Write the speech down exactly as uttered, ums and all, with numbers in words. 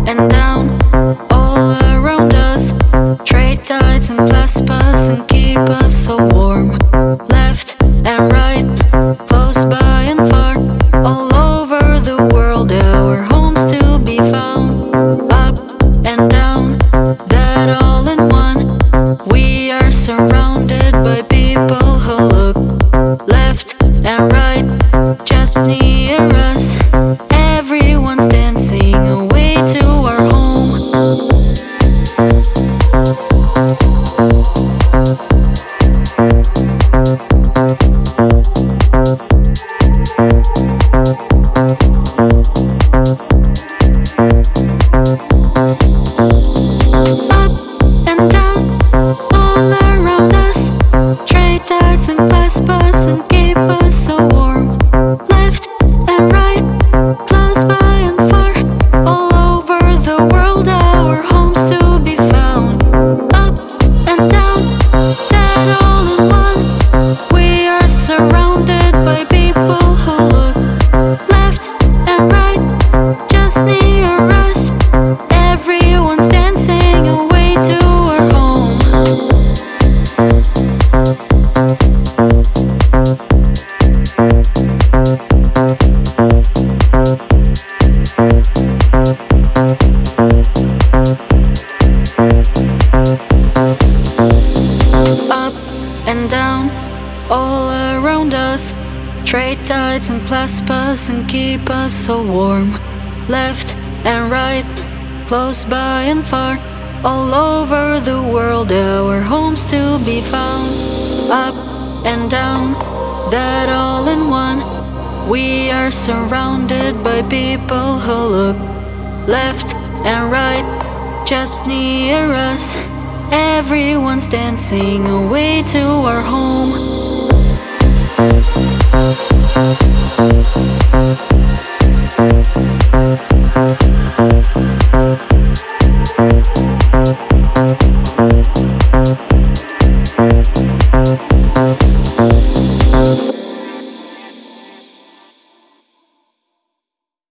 and down, all around us. Trade tides and clasp us and keep us so warm. Left and right, close by and far, all over the world, our homes to be found. Up and down, that all in one. We are surrounded by people who look left and right, just near us. Everyone's dancing away to our home. Up and down, all around us. Trade tides and clasp us and keep us so warm. Left and right, close by and far, all over the world, our homes to be found. Up and down, that all in one. We are surrounded by people who look left and right, just near us. Everyone's dancing away to our home. Up and down, all around us. Trade tides and clasp us and keep us so warm. Left and right, close by and far, all over the world, our homes to be found. Up and down, that all in one. We are surrounded by people who look left and right, just near us. Everyone's dancing away to our home.